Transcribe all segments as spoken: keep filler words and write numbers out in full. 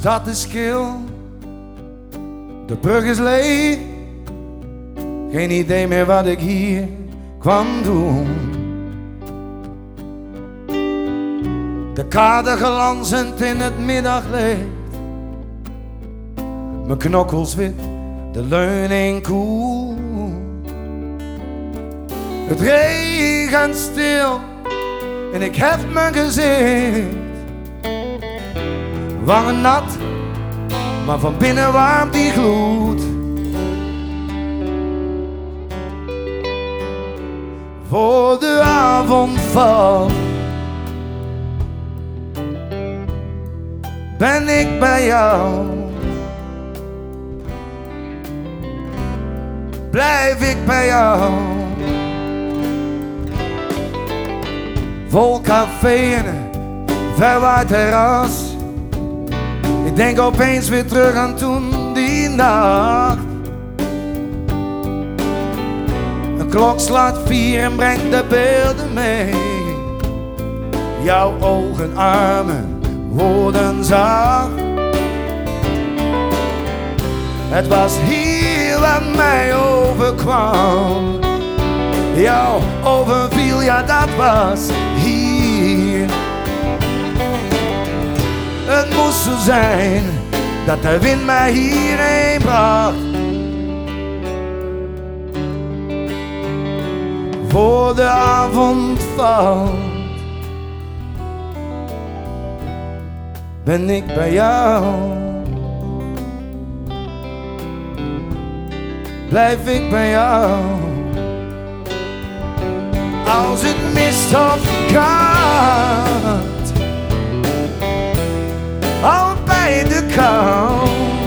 stad is kil, de brug is leeg. Geen idee meer wat ik hier kwam doen. De kade glanzend in het middaglicht, mijn knokkels wit, de leuning koel. Het regent stil en ik hef mijn gezicht. Wangen nat, maar van binnen warm die gloed. Voor de avond valt, ben ik bij jou. Blijf ik bij jou. Vol café en een verwaard terras. Ik denk opeens weer terug aan toen die nacht. Een klok slaat vier en brengt de beelden mee. Jouw ogen, armen, woorden zacht. Het was hier wat mij overkwam. Jou overviel, ja dat was hier. Het moest zo zijn dat de wind mij hierheen bracht. Voor de avond valt, ben ik bij jou. Blijf ik bij jou. Als het mist of gaat, al bij de kou.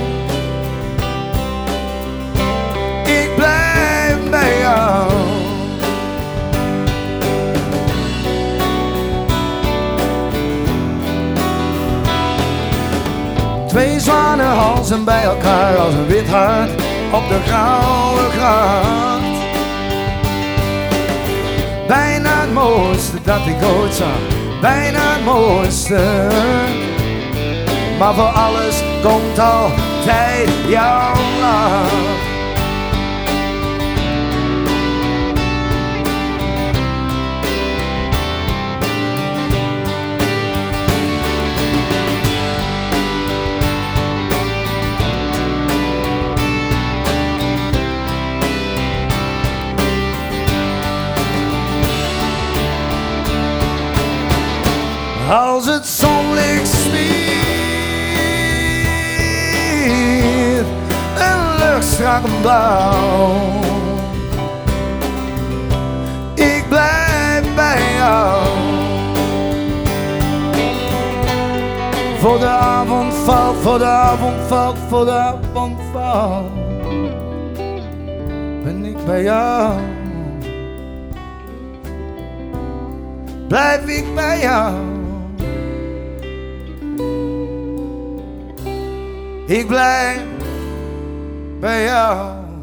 Ik blijf bij jou. Twee zwanenhalzen bij elkaar als een wit hart op de grauwe gracht. Bijna het mooiste dat ik ooit zag, bijna het mooiste. Maar voor alles komt altijd jouw lach. Als het zonlicht smiert, een lucht strak en blauw. Ik blijf bij jou. Voor de avond valt, voor de avond valt, voor de avond valt, ben ik bij jou. Blijf ik bij jou. Ik blijf bij jou.